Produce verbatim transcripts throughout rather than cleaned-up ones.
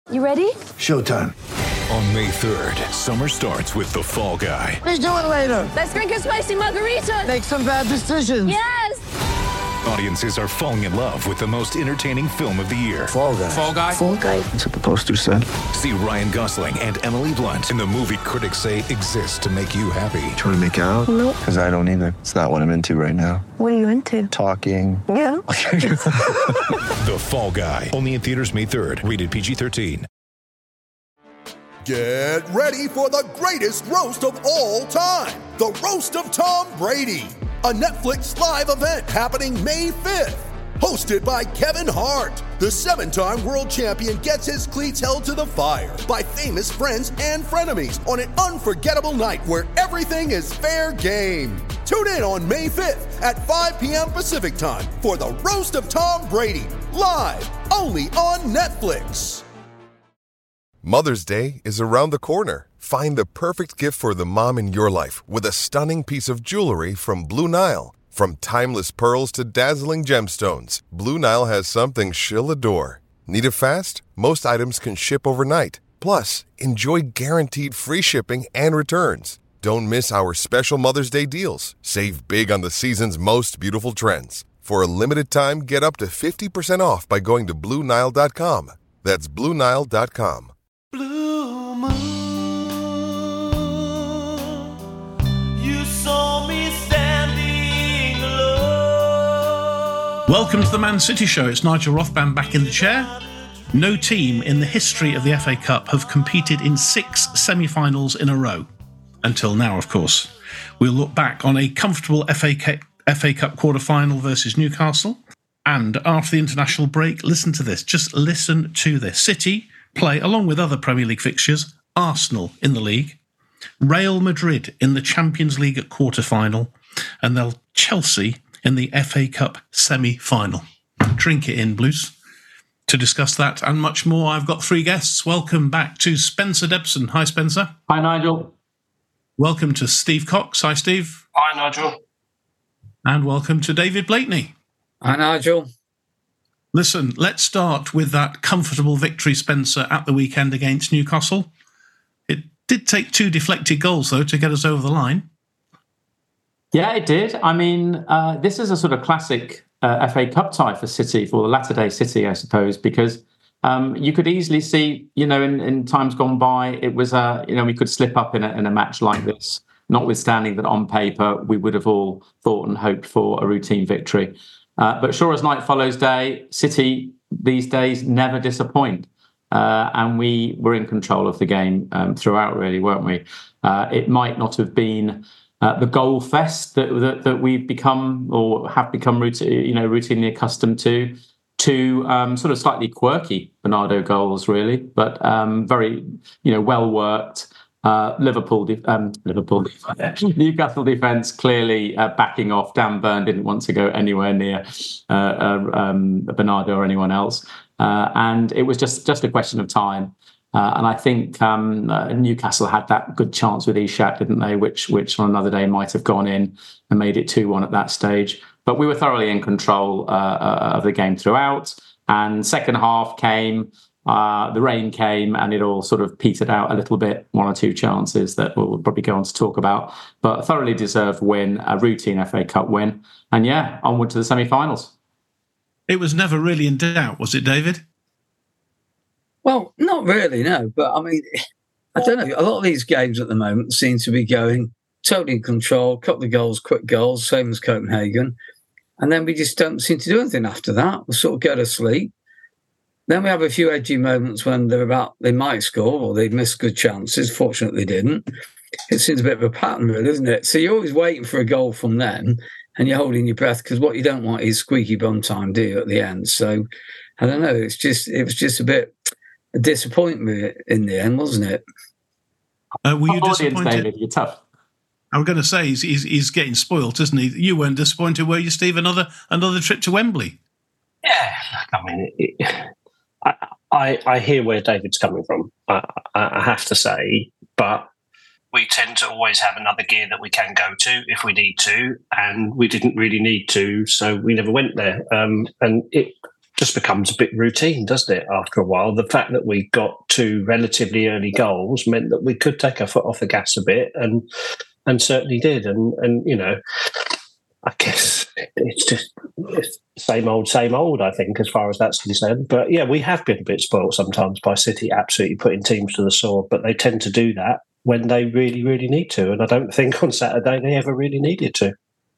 You ready? Showtime. On May third, summer starts with The Fall Guy. Let's do it later. Let's drink a spicy margarita. Make some bad decisions. Yes! Audiences are falling in love with the most entertaining film of the year. Fall Guy. Fall Guy? Fall Guy. That's what the poster said. See Ryan Gosling and Emily Blunt in the movie critics say exists to make you happy. Trying to make it out? Nope. Because I don't either. It's not what I'm into right now. What are you into? Talking. Yeah. The Fall Guy. Only in theaters May third. Rated P G thirteen. Get ready for the greatest roast of all time. The Roast of Tom Brady. A Netflix live event happening May fifth. Hosted by Kevin Hart. The seven-time world champion gets his cleats held to the fire by famous friends and frenemies on an unforgettable night where everything is fair game. Tune in on May fifth at five p.m. Pacific time for the Roast of Tom Brady. Live only on Netflix. Mother's Day is around the corner. Find the perfect gift for the mom in your life with a stunning piece of jewelry from Blue Nile. From timeless pearls to dazzling gemstones, Blue Nile has something she'll adore. Need it fast? Most items can ship overnight. Plus, enjoy guaranteed free shipping and returns. Don't miss our special Mother's Day deals. Save big on the season's most beautiful trends. For a limited time, get up to fifty percent off by going to Blue Nile dot com. That's Blue Nile dot com. Blue moon, you saw me standing alone. Welcome to the Man City Show. It's Nigel Rothband back in the chair. No team in the history of the F A Cup have competed in six semi-finals in a row. Until now, of course. We'll look back on a comfortable F A Cup, F A Cup quarter-final versus Newcastle. And after the international break, listen to this. Just listen to this. City play, along with other Premier League fixtures, Arsenal in the league, Real Madrid in the Champions League at quarter-final, and they'll Chelsea in the F A Cup semi-final. Drink it in, Blues. To discuss that and much more, I've got three guests. Welcome back to Spencer Debson. Hi, Spencer. Hi, Nigel. Welcome to Steve Cox. Hi, Steve. Hi, Nigel. And welcome to David Blakeney. Hi, Nigel. Listen, let's start with that comfortable victory, Spencer, at the weekend against Newcastle. It did take two deflected goals, though, to get us over the line. Yeah, it did. I mean, uh, this is a sort of classic uh, F A Cup tie for City, for the latter-day City, I suppose, because um, you could easily see, you know, in, in times gone by, it was, uh, you know, we could slip up in a, in a match like this, notwithstanding that on paper we would have all thought and hoped for a routine victory. Uh, but sure as night follows day, City these days never disappoint. Uh, and we were in control of the game um, throughout, really, weren't we? Uh, it might not have been uh, the goal fest that, that that we've become or have become routine, you know, routinely accustomed to, to um, sort of slightly quirky Bernardo goals, really, but um, very, you know, well worked. Uh, Liverpool, de- um, Liverpool, Newcastle defence clearly uh, backing off. Dan Burn didn't want to go anywhere near uh, uh, um, Bernardo or anyone else, uh, and it was just just a question of time. Uh, and I think um, uh, Newcastle had that good chance with Ishak, didn't they? Which, which on another day might have gone in and made it two one at that stage. But we were thoroughly in control uh, uh, of the game throughout. And second half came. Uh, the rain came and it all sort of petered out a little bit, one or two chances that we'll probably go on to talk about. But a thoroughly deserved win, a routine F A Cup win. And yeah, onward to the semi-finals. It was never really in doubt, was it, David? Well, not really, no. But I mean, I don't know. A lot of these games at the moment seem to be going totally in control, couple of goals, quick goals, same as Copenhagen. And then we just don't seem to do anything after that. We sort of go to sleep. Then we have a few edgy moments when they're about, they might score or they've missed good chances. Fortunately, they didn't. It seems a bit of a pattern, really, isn't it? So you're always waiting for a goal from them and you're holding your breath because what you don't want is squeaky bum time, do you, at the end? So I don't know. It's just, it was just a bit a disappointment in the end, wasn't it? Uh, were you Audience, disappointed? David, you're tough. I was going to say he's, he's he's getting spoilt, isn't he? You weren't disappointed, were you, Steve? Another another trip to Wembley. Yeah, I mean. It, I, I hear where David's coming from, I, I have to say, but we tend to always have another gear that we can go to if we need to, and we didn't really need to, so we never went there. Um, and it just becomes a bit routine, doesn't it, after a while? The fact that we got two relatively early goals meant that we could take our foot off the gas a bit, and and certainly did. And, and you know, I guess it's just it's same old, same old, I think, as far as that's concerned. But, yeah, we have been a bit spoiled sometimes by City absolutely putting teams to the sword, but they tend to do that when they really, really need to. And I don't think on Saturday they ever really needed to.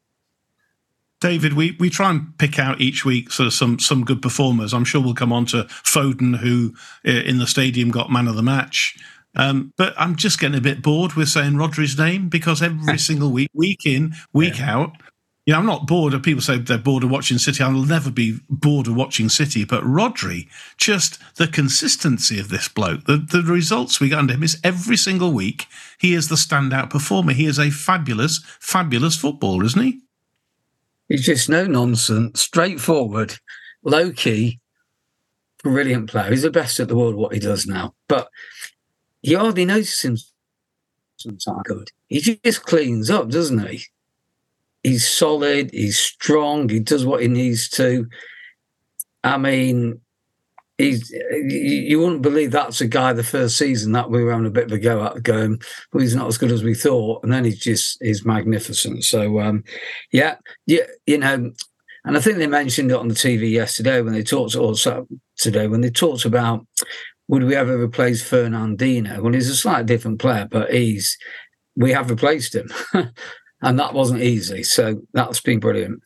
David, we, we try and pick out each week sort of some some good performers. I'm sure we'll come on to Foden, who uh, in the stadium got man of the match. Um, but I'm just getting a bit bored with saying Rodri's name, because every single week, week in, week yeah. out, you know, I'm not bored of people say they're bored of watching City. I'll never be bored of watching City. But Rodri, just the consistency of this bloke, the, the results we get under him is every single week, he is the standout performer. He is a fabulous, fabulous footballer, isn't he? He's just no nonsense, straightforward, low key, brilliant player. He's the best at the world what he does now. But you hardly notice him sometimes. Good. He just cleans up, doesn't he? He's solid, he's strong, he does what he needs to. I mean, he's you wouldn't believe that's a guy the first season that we were having a bit of a go at, going, well, he's not as good as we thought, and then he's just he's magnificent. So um, yeah, yeah, you know, and I think they mentioned it on the T V yesterday when they talked also today when they talked about would we ever replace Fernandinho? Well, he's a slightly different player, but he's we have replaced him, and that wasn't easy. So that's been brilliant.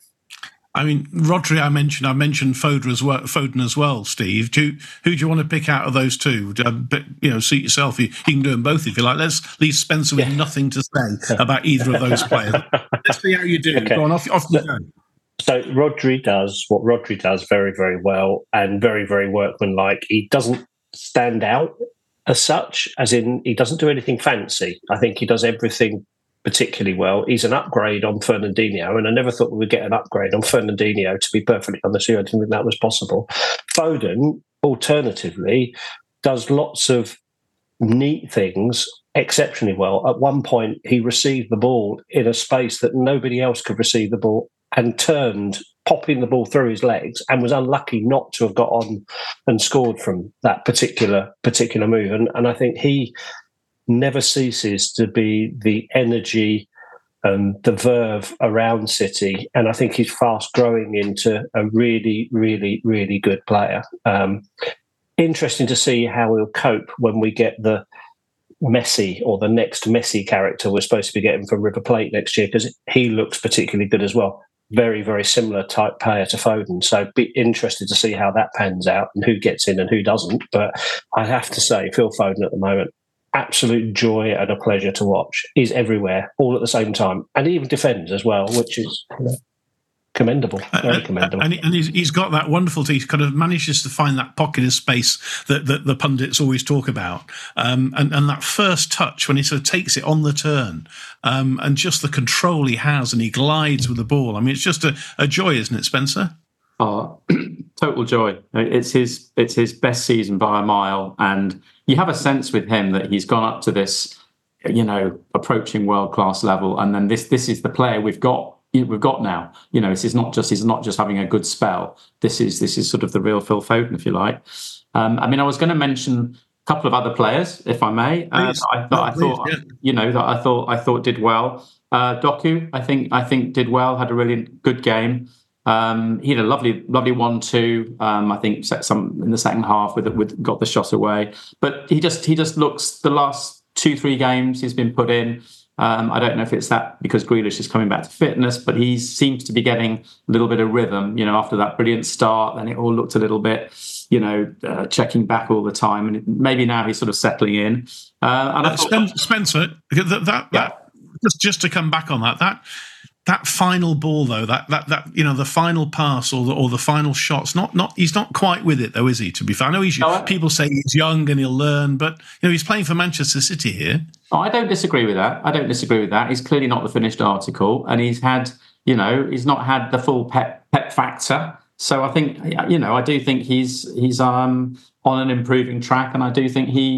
I mean, Rodri, I mentioned, I mentioned Foden as well, Foden as well, Steve. Do, who do you want to pick out of those two? Um, but, you know, suit yourself. You, you can do them both if you like. Let's leave Spencer with yeah. nothing to say about either of those players. Let's see how you do. Okay. Go on, off, off you go. So Rodri does what Rodri does very, very well and very, very workmanlike. He doesn't stand out as such, as in he doesn't do anything fancy. I think he does everything particularly well. He's an upgrade on Fernandinho, and I never thought we would get an upgrade on Fernandinho, to be perfectly honest with you. I didn't think that was possible. Foden, alternatively, does lots of neat things exceptionally well. At one point, he received the ball in a space that nobody else could receive the ball and turned, popping the ball through his legs, and was unlucky not to have got on and scored from that particular particular move. And, and I think he never ceases to be the energy and the verve around City, and I think he's fast growing into a really, really, really good player. Um, interesting to see how he'll cope when we get the Messi or the next Messi character we're supposed to be getting from River Plate next year, because he looks particularly good as well. Very, very similar type player to Foden. So be interested to see how that pans out and who gets in and who doesn't. But I have to say, Phil Foden at the moment, absolute joy and a pleasure to watch. He's everywhere, all at the same time, and he even defends as well, which is you know, commendable, very commendable. And, and he's, he's got that wonderful. He kind of manages to find that pocket of space that, that the pundits always talk about, um, and, and that first touch when he sort of takes it on the turn, um, and just the control he has, and he glides with the ball. I mean, it's just a, a joy, isn't it, Spencer? Oh, total joy. It's his it's his best season by a mile, and you have a sense with him that he's gone up to this, you know, approaching world class level, and then this this is the player we've got we've got now. You know, this is not just he's not just having a good spell. This is this is sort of the real Phil Foden, if you like. Um, I mean, I was going to mention a couple of other players, if I may. Uh, I, no, I thought, please, yeah. you know, that I thought I thought did well. Uh, Doku, I think I think did well. Had a really good game. Um, he had a lovely, lovely one-two. Um, I think set some in the second half with with got the shot away. But he just he just looks the last two three games he's been put in. Um, I don't know if it's that because Grealish is coming back to fitness, but he seems to be getting a little bit of rhythm. You know, after that brilliant start, then it all looked a little bit, you know, uh, checking back all the time, and maybe now he's sort of settling in. Uh, and I uh, thought, Spencer, that that, yeah. that just just to come back on that that. That final ball, though, that that that you know, the final pass or the or the final shots, not not he's not quite with it, though, is he? To be fair, I know he's no, people say he's young and he'll learn, but you know he's playing for Manchester City here. Oh, I don't disagree with that. I don't disagree with that. He's clearly not the finished article, and he's had, you know, he's not had the full pep pep factor. So I think, you know, I do think he's he's um on an improving track, and I do think he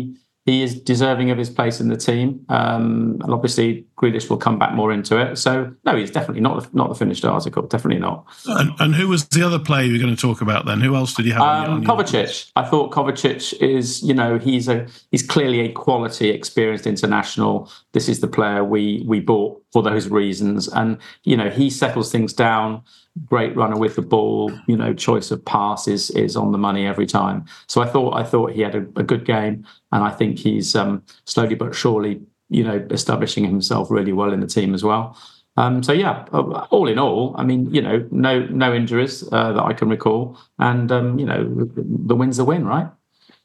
he is deserving of his place in the team. Um, and obviously, Grealish will come back more into it. So, no, he's definitely not the, not the finished article. Definitely not. And, and who was the other player you were going to talk about then? Who else did you have? Um, on your, on Kovacic. I thought Kovacic is, you know, he's a he's clearly a quality, experienced international. This is the player we we bought for those reasons. And, you know, he settles things down. Great runner with the ball, you know, choice of pass is, is on the money every time. So I thought I thought he had a, a good game, and I think he's um, slowly but surely, you know, establishing himself really well in the team as well. Um, so yeah, all in all, I mean, you know, no no injuries uh, that I can recall, and um, you know, the win's the win, right?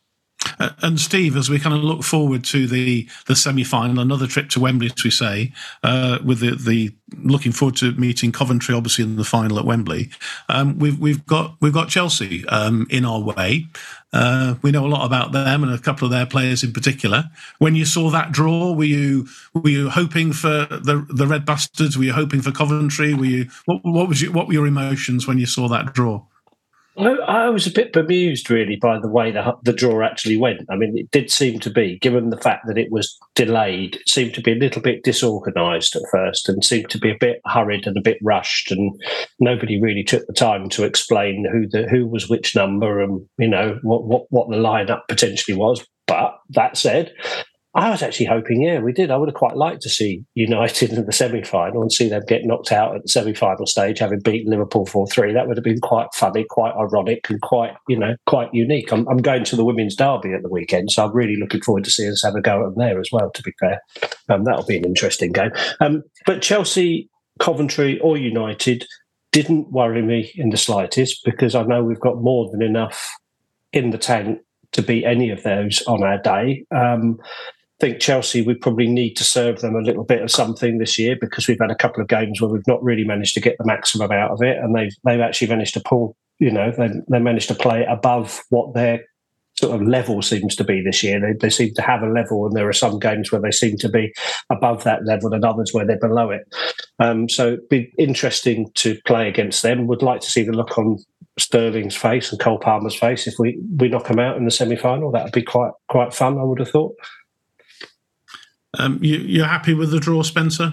Uh, and Steve, as we kind of look forward to the, the semi-final, another trip to Wembley, as we say, uh, with the, the looking forward to meeting Coventry, obviously in the final at Wembley. Um, we've we've got we've got Chelsea um, in our way. Uh, we know a lot about them and a couple of their players in particular. When you saw that draw, were you were you hoping for the the Red Bastards? Were you hoping for Coventry? Were you what what was you, what were your emotions when you saw that draw? I, I was a bit bemused, really, by the way the, the draw actually went. I mean, it did seem to be, given the fact that it was delayed, it seemed to be a little bit disorganised at first and seemed to be a bit hurried and a bit rushed, and nobody really took the time to explain who the who was which number and, you know, what, what, what the lineup potentially was. But that said, I was actually hoping, yeah, we did. I would have quite liked to see United in the semi-final and see them get knocked out at the semi-final stage, having beaten Liverpool four three. That would have been quite funny, quite ironic, and quite, you know, quite unique. I'm, I'm going to the Women's Derby at the weekend, so I'm really looking forward to seeing us have a go at them there as well, to be fair. Um, that'll be an interesting game. Um, but Chelsea, Coventry or United didn't worry me in the slightest, because I know we've got more than enough in the tank to beat any of those on our day. Um, I think Chelsea, we probably need to serve them a little bit of something this year, because we've had a couple of games where we've not really managed to get the maximum out of it, and they've they've actually managed to pull, you know, they they managed to play above what their sort of level seems to be this year. They they seem to have a level, and there are some games where they seem to be above that level, and others where they're below it. Um, so it'd be interesting to play against them. Would like to see the look on Sterling's face and Cole Palmer's face if we we knock them out in the semi-final. That would be quite quite fun, I would have thought. Um, you, you're happy with the draw, Spencer?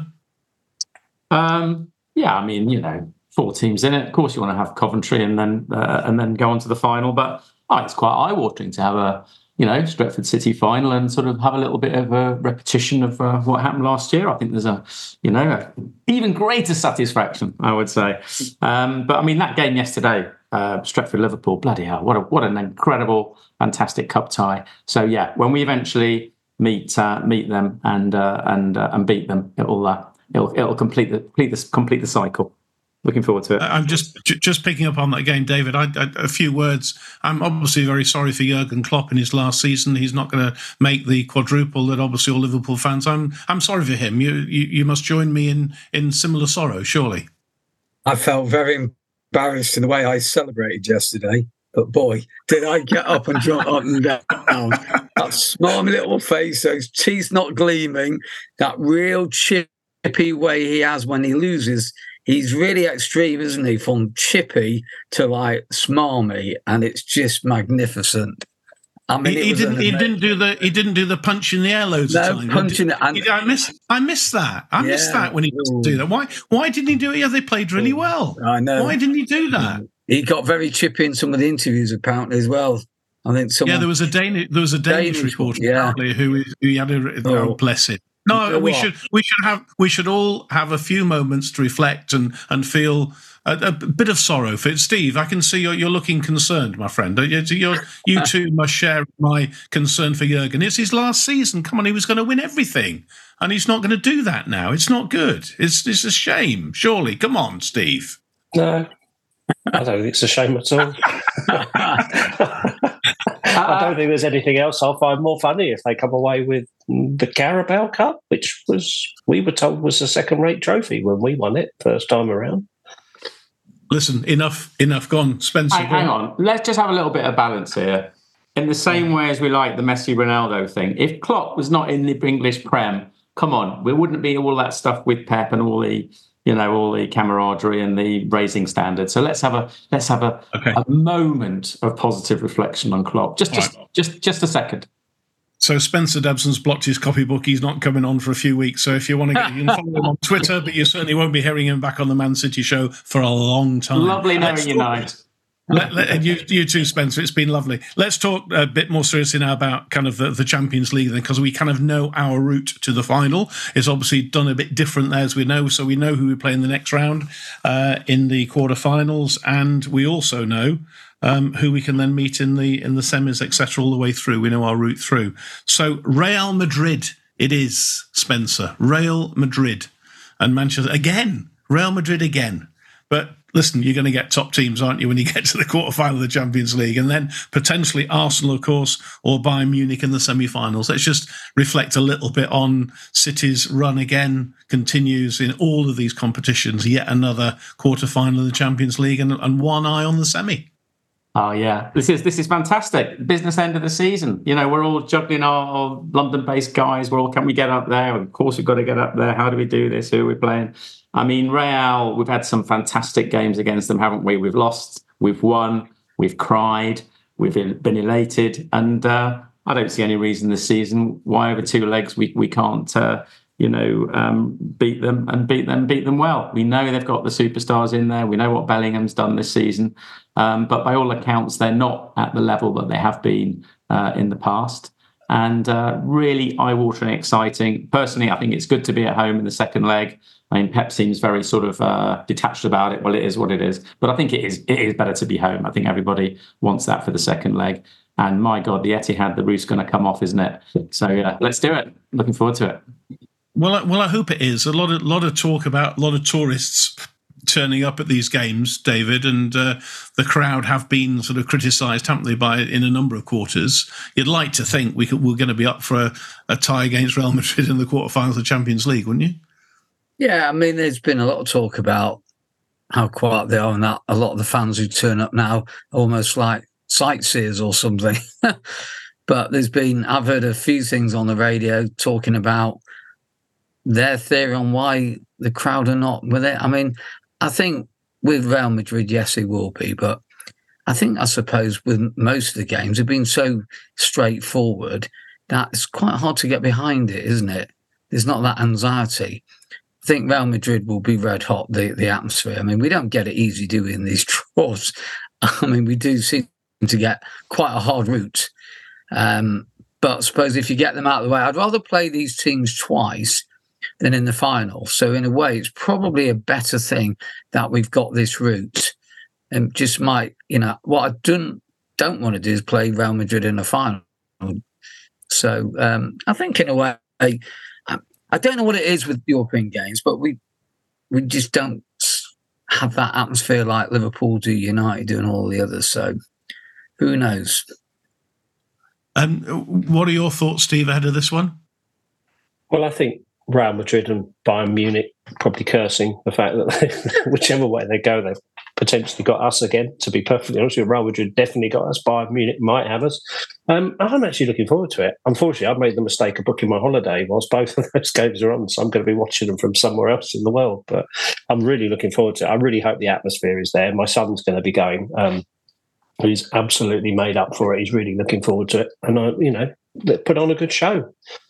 Um, yeah, I mean, you know, four teams in it. Of course, you want to have Coventry and then uh, and then go on to the final. But oh, it's quite eye-watering to have a, you know, Stretford City final and sort of have a little bit of a repetition of uh, what happened last year. I think there's a, you know, a even greater satisfaction, I would say. Um, but I mean, that game yesterday, uh, Stretford Liverpool, bloody hell, what a, what an incredible, fantastic cup tie. So yeah, when we eventually meet uh, meet them and uh, and uh, and beat them, it'll uh, it'll it'll complete the complete the complete the cycle. Looking forward to it. I'm just just picking up on that again, David. I, I, a few words. I'm obviously very sorry for Jurgen Klopp in his last season. He's not going to make the quadruple that obviously all Liverpool fans. I'm I'm sorry for him. You you, you must join me in in similar sorrow, surely. I felt very embarrassed in the way I celebrated yesterday. But boy, did I get up and jump up and down. That smarmy little face, those teeth not gleaming, that real chippy way he has when he loses. He's really extreme, isn't he? From chippy to like smarmy, and it's just magnificent. I mean, he, he didn't. He didn't do the. He didn't do the punch in the air loads no, of times. punching it. And, I miss. I miss that. I yeah, miss that when he didn't do that. Why? Why didn't he do it? Yeah, they played really well. I know. Why didn't he do that? He got very chippy in some of the interviews, apparently, as well. I think someone, yeah, there was a Danish. There was a Danish, Danish reporter yeah. apparently who who had a oh, bless it. No, you know we what? should we should have we should all have a few moments to reflect and and feel a, a bit of sorrow for it. Steve, I can see you're, you're looking concerned, my friend. You're, you too must share my concern for Jurgen. It's his last season. Come on, he was going to win everything, and he's not going to do that now. It's not good. It's it's a shame. Surely, come on, Steve. No, I don't think it's a shame at all. I don't think there's anything else I'll find more funny if they come away with the Carabao Cup, which was, we were told, was a second-rate trophy when we won it first time around. Listen, enough, enough gone. Spencer, hang, hang on. Let's just have a little bit of balance here. In the same way as we like the Messi-Ronaldo thing, if Klopp was not in the English Prem, come on, we wouldn't be all that stuff with Pep and all the, you know, all the camaraderie and the raising standards. So let's have a let's have a, okay. a moment of positive reflection on Klopp. Just just, right. just just a second. So Spencer Debson's blocked his copybook. He's not coming on for a few weeks. So if you want to get, you can follow him on Twitter, but you certainly won't be hearing him back on the Man City show for a long time. Lovely knowing you, Knight. Let, let, and you, you too, Spencer. It's been lovely. Let's talk a bit more seriously now about kind of the, the Champions League, then, because we kind of know our route to the final. It's obviously done a bit different there, as we know. So we know who we play in the next round uh, in the quarterfinals, and we also know um, who we can then meet in the in the semis, et cetera, all the way through. We know our route through. So Real Madrid, it is, Spencer. Real Madrid and Manchester again. Real Madrid again, but. Listen, you're going to get top teams, aren't you, when you get to the quarterfinal of the Champions League, and then potentially Arsenal, of course, or Bayern Munich in the semi-finals. Let's just reflect a little bit on City's run again, continues in all of these competitions, yet another quarterfinal of the Champions League, and, and one eye on the semi. Oh yeah, this is this is fantastic. Business end of the season. You know, we're all juggling our, our London-based guys. We're all, can we get up there? Of course, we've got to get up there. How do we do this? Who are we playing? I mean, Real, we've had some fantastic games against them, haven't we? We've lost, we've won, we've cried, we've been elated, and uh, I don't see any reason this season why over two legs we we can't, uh, you know, um, beat them and beat them, beat them well. We know they've got the superstars in there. We know what Bellingham's done this season, um, but by all accounts, they're not at the level that they have been uh, in the past. And uh, really eye-watering, exciting. Personally, I think it's good to be at home in the second leg. I mean, Pep seems very sort of uh, detached about it. Well, it is what it is. But I think it is it is better to be home. I think everybody wants that for the second leg. And my God, the Etihad, the roof's going to come off, isn't it? So uh, let's do it. Looking forward to it. Well, I, well, I hope it is. A lot of lot of talk about a lot of tourists turning up at these games, David, and uh, the crowd have been sort of criticised, haven't they, by in a number of quarters. You'd like to think we could, we're going to be up for a, a tie against Real Madrid in the quarterfinals of the Champions League, wouldn't you? Yeah, I mean, there's been a lot of talk about how quiet they are, and that a lot of the fans who turn up now almost like sightseers or something. But there's been, I've heard a few things on the radio talking about their theory on why the crowd are not with it. I mean, I think with Real Madrid, yes, it will be. But I think, I suppose, with most of the games, they've been so straightforward that it's quite hard to get behind it, isn't it? There's not that anxiety. I think Real Madrid will be red hot, the, the atmosphere. I mean, we don't get it easy, do we, in these draws? I mean, we do seem to get quite a hard route. Um, but I suppose if you get them out of the way, I'd rather play these teams twice than in the final. So in a way, it's probably a better thing that we've got this route, and just might, you know, what I don't don't want to do is play Real Madrid in the final. So um, I think in a way, I, I don't know what it is with European games, but we we just don't have that atmosphere like Liverpool do, United do, and all the others. So who knows? Um, what are your thoughts, Steve, ahead of this one? Well, I think Real Madrid and Bayern Munich probably cursing the fact that they, whichever way they go, they've potentially got us again. To be perfectly honest with you, Real Madrid definitely got us. Bayern Munich might have us. Um, I'm actually looking forward to it. Unfortunately, I've made the mistake of booking my holiday whilst both of those games are on, so I'm going to be watching them from somewhere else in the world. But I'm really looking forward to it. I really hope the atmosphere is there. My son's going to be going. Um, he's absolutely made up for it. He's really looking forward to it. And, I, you know, put on a good show.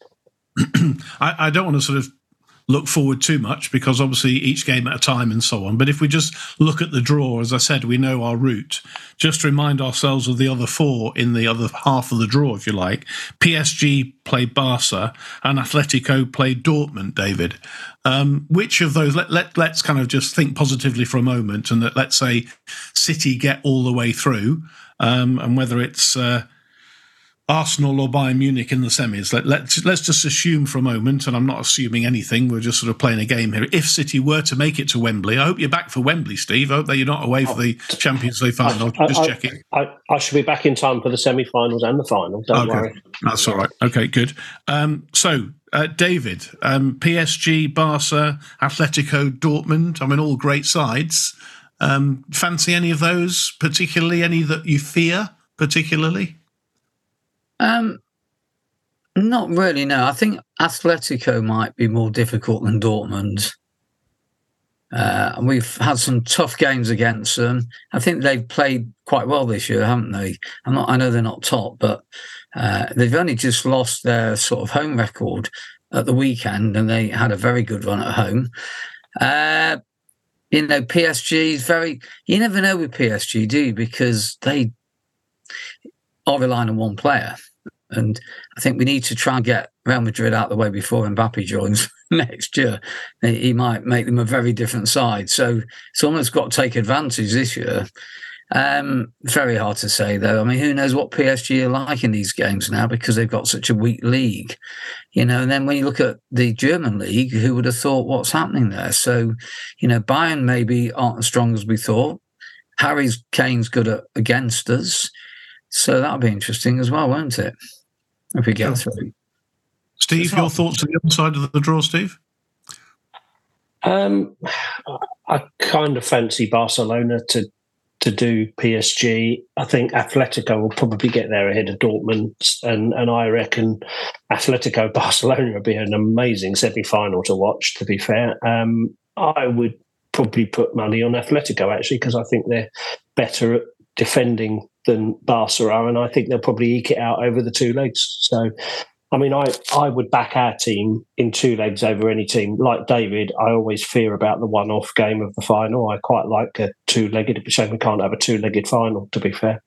I, I don't want to sort of look forward too much because obviously each game at a time and so on. But if we just look at the draw, as I said, we know our route. Just to remind ourselves of the other four in the other half of the draw, if you like. P S G played Barca and Atletico played Dortmund, David. Um, which of those, let, let, let's kind of just think positively for a moment and that let's say City get all the way through um, and whether it's... Uh, Arsenal or Bayern Munich in the semis. Let, let's, let's just assume for a moment, and I'm not assuming anything, we're just sort of playing a game here. If City were to make it to Wembley, I hope you're back for Wembley, Steve. I hope that you're not away for the Champions League final. I, just I, checking. I, I should be back in time for the semi-finals and the final. Don't okay. worry. That's all right. Okay, good. Um, so, uh, David, um, P S G, Barca, Atletico, Dortmund, I mean, all great sides. Um, fancy any of those, particularly any that you fear, particularly? Um, not really, no. I think Atletico might be more difficult than Dortmund. Uh, and we've had some tough games against them. I think they've played quite well this year, haven't they? I'm not. I know they're not top, but uh, they've only just lost their sort of home record at the weekend, and they had a very good run at home. Uh, you know, P S G is very. You never know with P S G, do you? Because they are relying on one player. And I think we need to try and get Real Madrid out of the way before Mbappe joins next year. He might make them a very different side. So someone's got to take advantage this year. Um, very hard to say, though. I mean, who knows what P S G are like in these games now because they've got such a weak league. You know, and then when you look at the German league, who would have thought what's happening there? So, you know, Bayern maybe aren't as strong as we thought. Harry's Kane's good at, against us. So that'll be interesting as well, won't it? If we get sure. through. Steve, your thoughts on the other side of the draw, Steve? Um, I kind of fancy Barcelona to to do P S G. I think Atletico will probably get there ahead of Dortmund, and, and I reckon Atletico Barcelona will be an amazing semi-final to watch, to be fair. Um, I would probably put money on Atletico, actually, because I think they're better at defending than Barca are, and I think they'll probably eke it out over the two legs. So, I mean, I, I would back our team in two legs over any team. Like David, I always fear about the one-off game of the final. I quite like a two-legged. It's a shame we can't have a two-legged final, to be fair.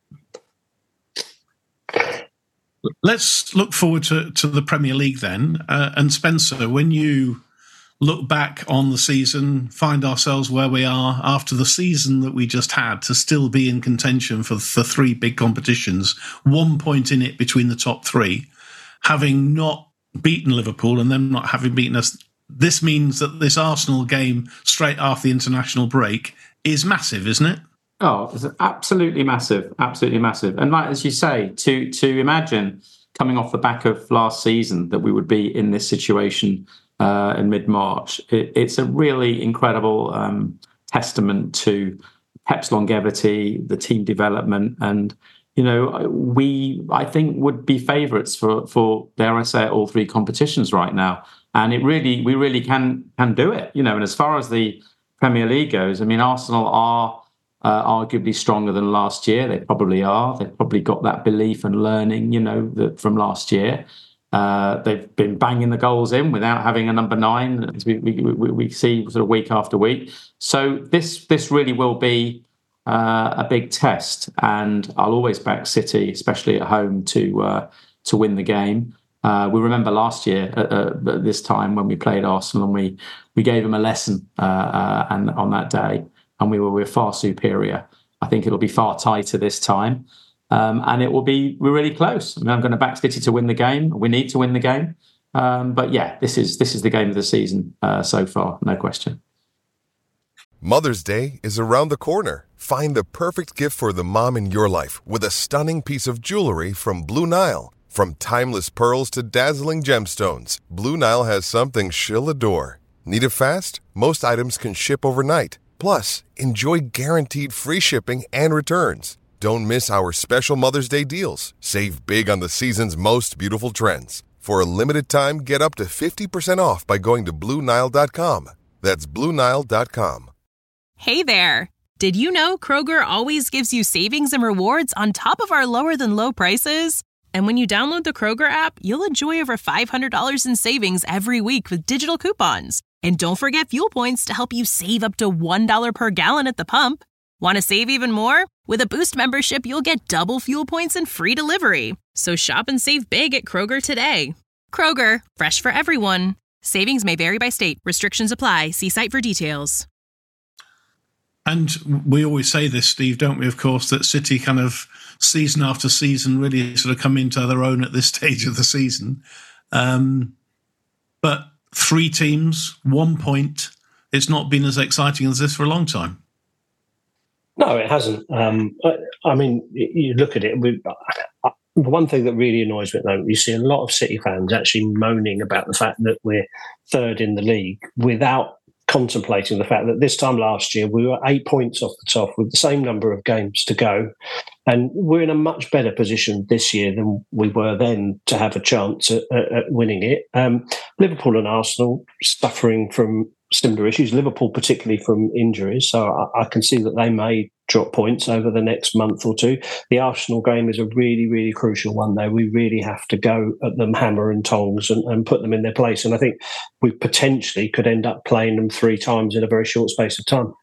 Let's look forward to, to the Premier League then. Uh, and Spencer, when you look back on the season, find ourselves where we are after the season that we just had, to still be in contention for the three big competitions, one point in it between the top three, having not beaten Liverpool and them not having beaten us, this means that this Arsenal game straight after the international break is massive, isn't it? Oh, it's absolutely massive, absolutely massive. And like as you say, to to imagine coming off the back of last season that we would be in this situation uh, in mid-March, it, it's a really incredible um, testament to Pep's longevity, the team development, and you know, we, I think, would be favourites for, for, dare I say, all three competitions right now. And it really, we really can can do it. You know, and as far as the Premier League goes, I mean, Arsenal are uh, arguably stronger than last year. They probably are. They've probably got that belief and learning, you know, that from last year. Uh, they've been banging the goals in without having a number nine, as we, we, we, we see sort of week after week. So this this really will be Uh, a big test, and I'll always back City, especially at home, to uh, to win the game. Uh, we remember last year at, uh, at this time when we played Arsenal, and we we gave them a lesson, uh, uh, and on that day, and we were we were far superior. I think it'll be far tighter this time, um, and it will be we're really close. I mean, I'm going to back City to win the game. We need to win the game, um, but yeah, this is this is the game of the season uh, so far, no question. Mother's Day is around the corner. Find the perfect gift for the mom in your life with a stunning piece of jewelry from Blue Nile. From timeless pearls to dazzling gemstones, Blue Nile has something she'll adore. Need it fast? Most items can ship overnight. Plus, enjoy guaranteed free shipping and returns. Don't miss our special Mother's Day deals. Save big on the season's most beautiful trends. For a limited time, get up to fifty percent off by going to Blue Nile dot com. That's Blue Nile dot com. Hey there! Did you know Kroger always gives you savings and rewards on top of our lower-than-low prices? And when you download the Kroger app, you'll enjoy over five hundred dollars in savings every week with digital coupons. And don't forget fuel points to help you save up to one dollar per gallon at the pump. Want to save even more? With a Boost membership, you'll get double fuel points and free delivery. So shop and save big at Kroger today. Kroger, fresh for everyone. Savings may vary by state. Restrictions apply. See site for details. And we always say this, Steve, don't we, of course, that City kind of season after season really sort of come into their own at this stage of the season. Um, but three teams, one point, it's not been as exciting as this for a long time. No, it hasn't. Um, I, I mean, you look at it, we, uh, the one thing that really annoys me at the moment, you see a lot of City fans actually moaning about the fact that we're third in the league without contemplating the fact that this time last year we were eight points off the top with the same number of games to go, and we're in a much better position this year than we were then to have a chance at, at, at winning it. Um, Liverpool and Arsenal suffering from similar issues. Liverpool, particularly from injuries, so I, I can see that they may drop points over the next month or two. The Arsenal game is a really, really crucial one, though. We really have to go at them hammer and tongs and, and put them in their place. And I think we potentially could end up playing them three times in a very short space of time.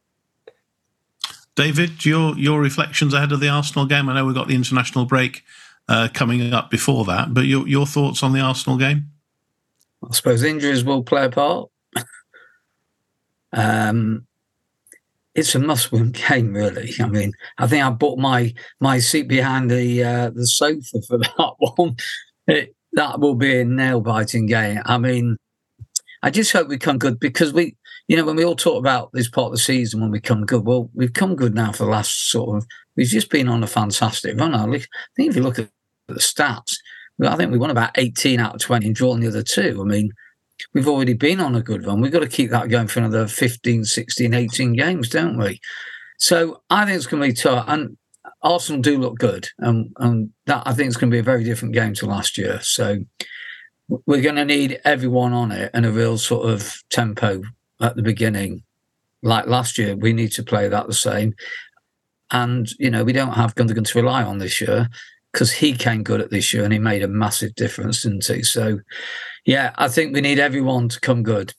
David, your your reflections ahead of the Arsenal game? I know we've got the international break uh, coming up before that, but your your thoughts on the Arsenal game? I suppose injuries will play a part. um, it's a must-win game, really. I mean, I think I bought my my seat behind the uh, the sofa for that one. It, that will be a nail-biting game. I mean, I just hope we come good because we, you know, when we all talk about this part of the season when we come good, well, we've come good now for the last sort of. We've just been on a fantastic run. I think if you look at the stats, I think we won about eighteen out of twenty and drawn the other two. I mean, we've already been on a good run. We've got to keep that going for another fifteen, sixteen, eighteen games, don't we? So I think it's going to be tough. And Arsenal do look good. And, and that I think it's going to be a very different game to last year. So we're going to need everyone on it and a real sort of tempo at the beginning. Like last year, we need to play that the same. And, you know, we don't have Gundogan to rely on this year, because he came good at this year and he made a massive difference, didn't he? So, yeah, I think we need everyone to come good.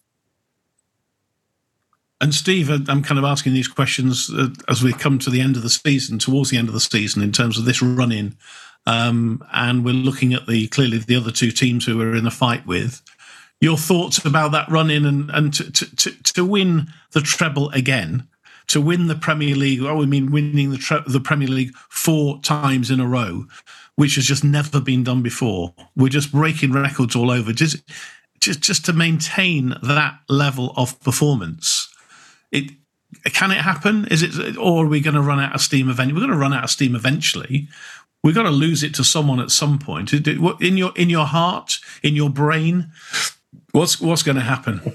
And Steve, I'm kind of asking these questions uh, as we come to the end of the season, towards the end of the season, in terms of this run-in. Um, and we're looking at the clearly the other two teams who we're in a fight with. Your thoughts about that run-in and, and to, to, to, to win the treble again, to win the Premier League, oh, I mean winning the tre- the Premier League four times in a row, which has just never been done before. We're just breaking records all over. Just, just, just to maintain that level of performance, it can it happen? Is it, or are we going to run out of steam eventually? We're going to run out of steam eventually. We've got to lose it to someone at some point. In your in your heart, in your brain, what's what's going to happen?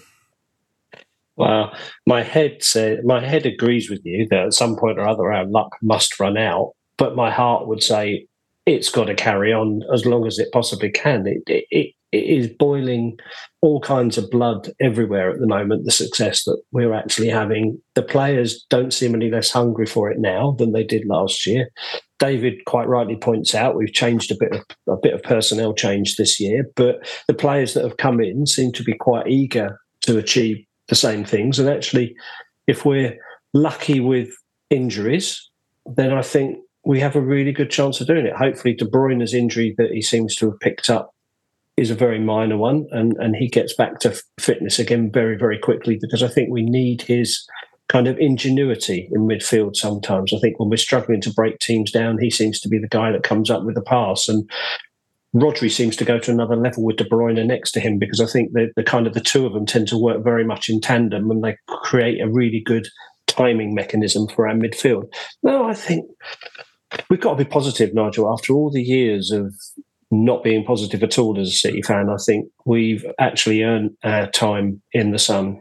Well, my head says, my head agrees with you that at some point or other our luck must run out, but my heart would say it's got to carry on as long as it possibly can. It, it, it, it is boiling all kinds of blood everywhere at the moment, the success that we're actually having. The players don't seem any less hungry for it now than they did last year. David quite rightly points out we've changed a bit of a bit of personnel change this year, but the players that have come in seem to be quite eager to achieve the same things. And actually, if we're lucky with injuries, then I think we have a really good chance of doing it. Hopefully, De Bruyne's injury that he seems to have picked up is a very minor one, and, and he gets back to fitness again very, very quickly, because I think we need his kind of ingenuity in midfield sometimes. I think when we're struggling to break teams down, he seems to be the guy that comes up with the pass. And Rodri seems to go to another level with De Bruyne next to him, because I think the, the kind of the two of them tend to work very much in tandem, and they create a really good timing mechanism for our midfield. No, I think we've got to be positive, Nigel. After all the years of not being positive at all as a City fan, I think we've actually earned our time in the sun.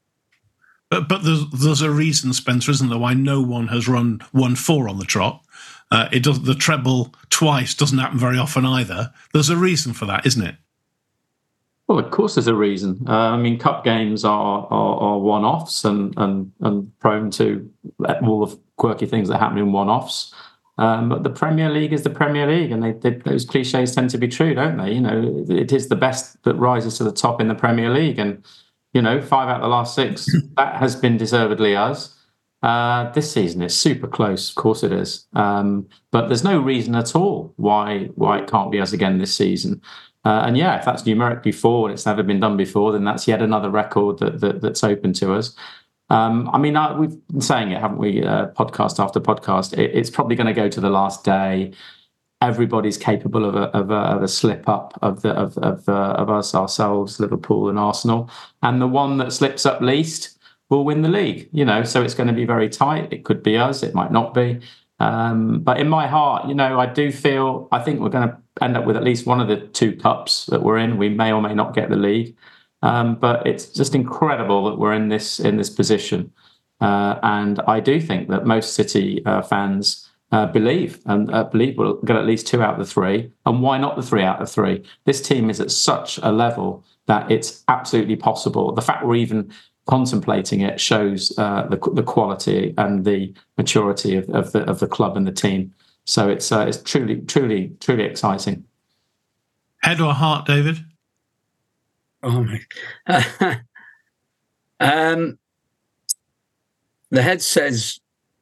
But but there's, there's a reason, Spencer, isn't there, why no one has run one four on the trot. Uh, it does the treble twice doesn't happen very often either. There's a reason for that, isn't it? Well, of course, there's a reason. Uh, I mean, cup games are are, are one-offs and, and and prone to all the quirky things that happen in one-offs. Um, but the Premier League is the Premier League, and they, they, those cliches tend to be true, don't they? You know, it is the best that rises to the top in the Premier League, and you know, five out of the last six, that has been deservedly us. Uh, this season it's super close, of course it is. Um, but there's no reason at all why why it can't be us again this season. Uh, and yeah, if that's numerically four and it's never been done before, then that's yet another record that, that that's open to us. Um, I mean, I, we've been saying it, haven't we? Uh, podcast after podcast. It, it's probably going to go to the last day. Everybody's capable of a, of a, of a slip up of the of of, uh, of us ourselves, Liverpool and Arsenal, and the one that slips up least will win the league. You know, so it's going to be very tight. It could be us. It might not be. Um, but in my heart, you know, I do feel. I think we're going to end up with at least one of the two cups that we're in. We may or may not get the league, um, but it's just incredible that we're in this in this position. Uh, and I do think that most City uh, fans uh, believe and uh, believe we'll get at least two out of the three. And why not the three out of three? This team is at such a level that it's absolutely possible. The fact we're even contemplating it shows uh, the the quality and the maturity of, of the of the club and the team. So it's uh, it's truly, truly, truly exciting. Head or heart, David? Oh my! um, the head says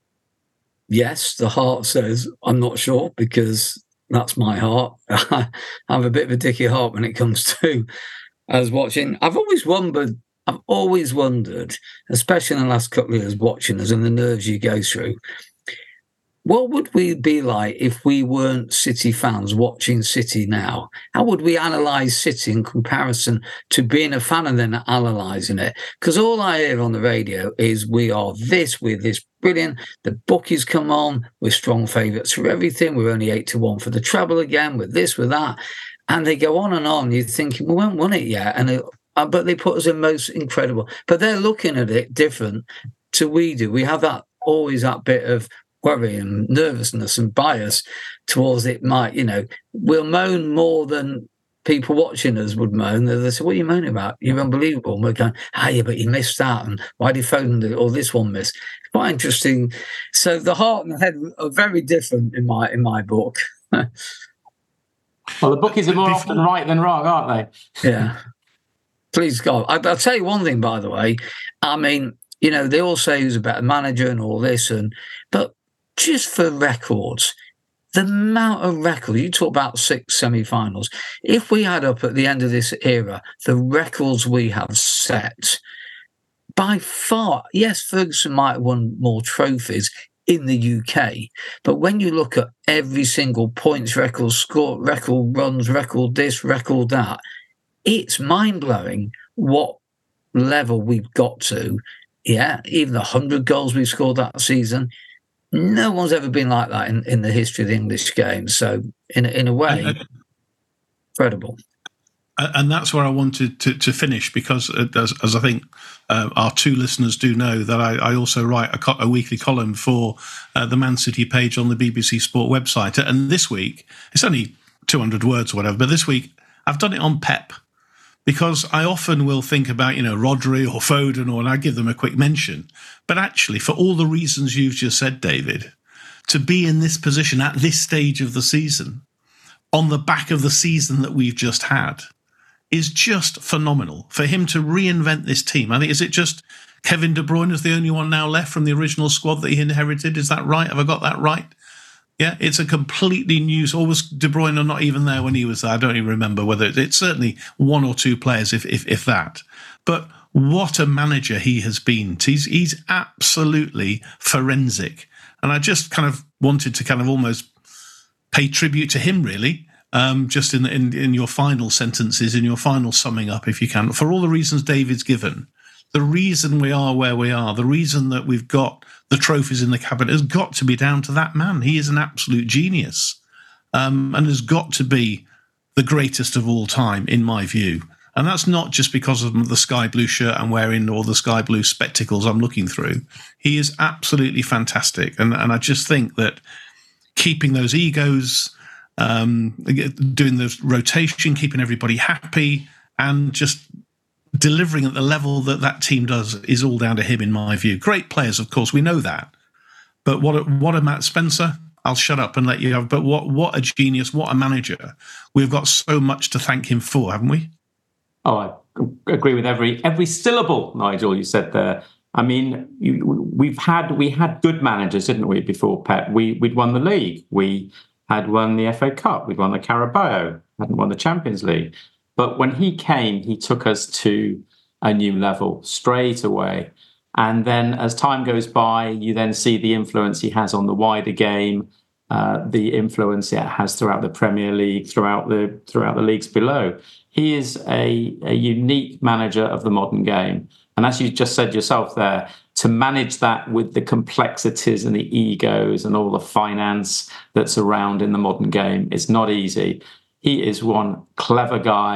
yes. The heart says I'm not sure, because that's my heart. I have a bit of a dicky heart when it comes to as watching. I've always wondered. I've always wondered, especially in the last couple of years, watching us and the nerves you go through. What would we be like if we weren't City fans watching City now? How would we analyse City in comparison to being a fan and then analysing it? Because all I hear on the radio is we are this, we're this brilliant, the bookies come on, we're strong favourites for everything, we're only eight to one for the treble again, with this, with that. And they go on and on. You're thinking, we haven't won it yet. And it, uh, but they put us in most incredible. But they're looking at it different to we do. We have that always that bit of worry and nervousness and bias towards it. Might, you know, we'll moan more than people watching us would moan. They say, what are you moaning about? You're unbelievable. And we're going, ah, yeah, but you missed that. And why did Foden do it? Or this one missed? Quite interesting. So the heart and the head are very different in my in my book. Well, the bookies are more often right than wrong, aren't they? Yeah. Please God. I, I'll tell you one thing, by the way. I mean, you know, they all say who's a better manager and all this, and but just for records, the amount of records, you talk about six semi-finals, if we add up at the end of this era, the records we have set, by far, yes, Ferguson might have won more trophies in the U K, but when you look at every single points record, score record, runs record, this, record, that, it's mind-blowing what level we've got to. Yeah, even the one hundred goals we scored that season, no one's ever been like that in, in the history of the English game. So, in, in a way, and, uh, incredible. And that's where I wanted to, to finish, because as, as I think uh, our two listeners do know, that I, I also write a, co- a weekly column for uh, the Man City page on the B B C Sport website. And this week, it's only two hundred words or whatever, but this week I've done it on Pep. Because I often will think about, you know, Rodri or Foden, or and I give them a quick mention. But actually, for all the reasons you've just said, David, to be in this position at this stage of the season, on the back of the season that we've just had, is just phenomenal. For him to reinvent this team, I think, is it just Kevin De Bruyne is the only one now left from the original squad that he inherited? Is that right? Have I got that right? Yeah, it's a completely new. Or was De Bruyne not even there when he was there? I don't even remember whether it, it's certainly one or two players, if if if that. But what a manager he has been. He's he's absolutely forensic, and I just kind of wanted to kind of almost pay tribute to him, really. Um, just in, in in your final sentences, in your final summing up, if you can, for all the reasons David's given. The reason we are where we are, the reason that we've got the trophies in the cabinet has got to be down to that man. He is an absolute genius, um, and has got to be the greatest of all time, in my view. And that's not just because of the sky blue shirt I'm wearing or the sky blue spectacles I'm looking through. He is absolutely fantastic. And, and I just think that keeping those egos, um, doing the rotation, keeping everybody happy, and just delivering at the level that that team does is all down to him, in my view. Great players, of course, we know that. But what a, what a Matt Spencer, I'll shut up and let you have. But what what a genius, what a manager. We've got so much to thank him for, haven't we? Oh, I agree with every every syllable, Nigel, you said there. I mean, you, we've had we had good managers, didn't we, before Pep? We, we'd won the league. We had won the F A Cup. We'd won the Carabao. Hadn't won the Champions League. But when he came, he took us to a new level straight away. And then as time goes by, you then see the influence he has on the wider game, uh, the influence it has throughout the Premier League, throughout the throughout the leagues below. He is a, a unique manager of the modern game. And as you just said yourself there, to manage that with the complexities and the egos and all the finance that's around in the modern game is not easy. He is one clever guy,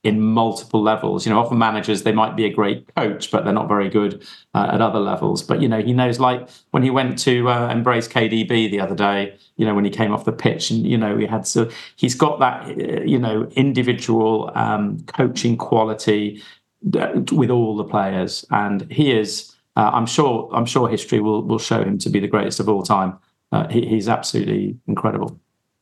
in multiple levels. You know, often managers, they might be a great coach, but they're not very good uh, at other levels. But, you know, he knows, like when he went to uh, embrace K D B the other day, you know, when he came off the pitch and, you know, he had so he's got that, uh, you know, individual um, coaching quality uh, with all the players. And he is, uh, I'm sure, I'm sure history will, will show him to be the greatest of all time. Uh, he, he's absolutely incredible.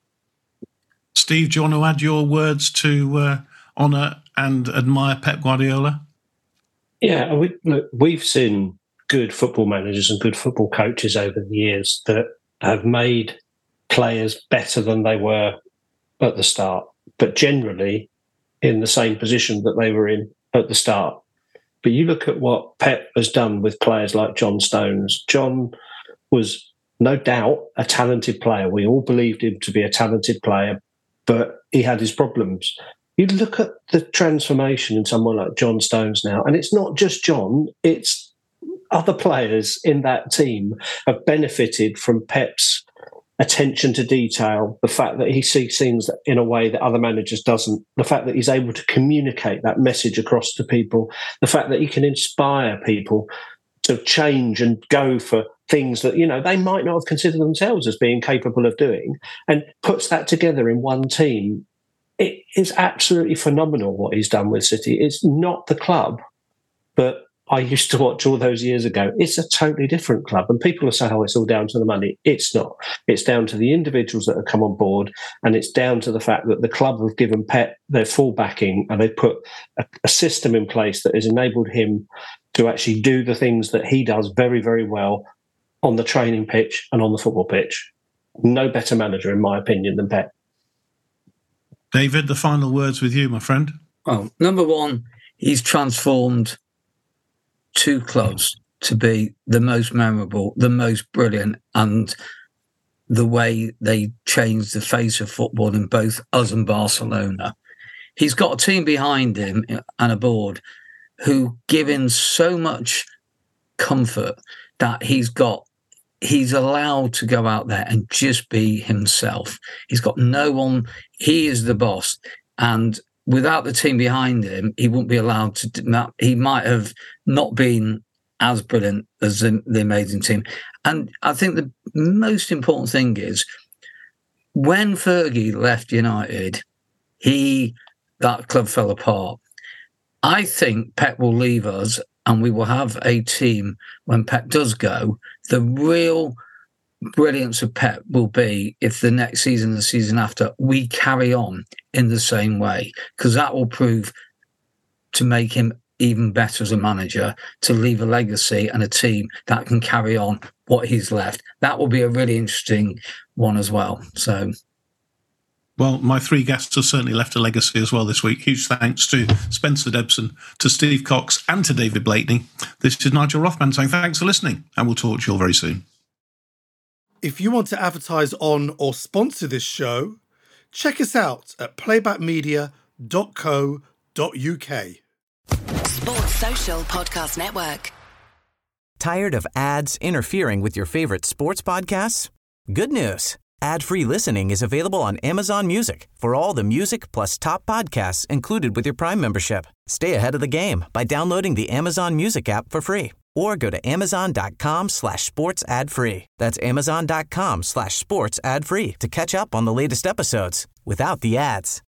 Steve, do you want to add your words to uh, honour and admire Pep Guardiola? Yeah, we, look, we've seen good football managers and good football coaches over the years that have made players better than they were at the start, but generally in the same position that they were in at the start. But you look at what Pep has done with players like John Stones. John was no doubt a talented player. We all believed him to be a talented player, but he had his problems. You look at the transformation in someone like John Stones now, and it's not just John, it's other players in that team have benefited from Pep's attention to detail, the fact that he sees things in a way that other managers doesn't, the fact that he's able to communicate that message across to people, the fact that he can inspire people to change and go for things that, you know, they might not have considered themselves as being capable of doing, and puts that together in one team. It is absolutely phenomenal what he's done with City. It's not the club that I used to watch all those years ago. It's a totally different club. And people are saying, oh, it's all down to the money. It's not. It's down to the individuals that have come on board. And it's down to the fact that the club have given Pep their full backing, and they've put a, a system in place that has enabled him to actually do the things that he does very, very well on the training pitch and on the football pitch. No better manager, in my opinion, than Pep. David, the final words with you, my friend. Well, number one, he's transformed two clubs to be the most memorable, the most brilliant, and the way they changed the face of football in both us and Barcelona. He's got a team behind him and a board who give him so much comfort that he's got he's allowed to go out there and just be himself. He's got no one. He is the boss. And without the team behind him, he wouldn't be allowed to do that. He might have not been as brilliant as the, the amazing team. And I think the most important thing is when Fergie left United, he that club fell apart. I think Pep will leave us and we will have a team when Pep does go. The real brilliance of Pep will be if the next season, the season after, we carry on in the same way, because that will prove to make him even better as a manager, to leave a legacy and a team that can carry on what he's left. That will be a really interesting one as well. So, well, my three guests have certainly left a legacy as well this week. Huge thanks to Spencer Debson, to Steve Cox, and to David Blakeney. This is Nigel Rothman saying thanks for listening, and we'll talk to you all very soon. If you want to advertise on or sponsor this show, check us out at playback media dot co dot uk. Sports Social Podcast Network. Tired of ads interfering with your favorite sports podcasts? Good news. Ad-free listening is available on Amazon Music for all the music plus top podcasts included with your Prime membership. Stay ahead of the game by downloading the Amazon Music app for free or go to amazon.com slash sports ad free. That's amazon.com slash sports ad free to catch up on the latest episodes without the ads.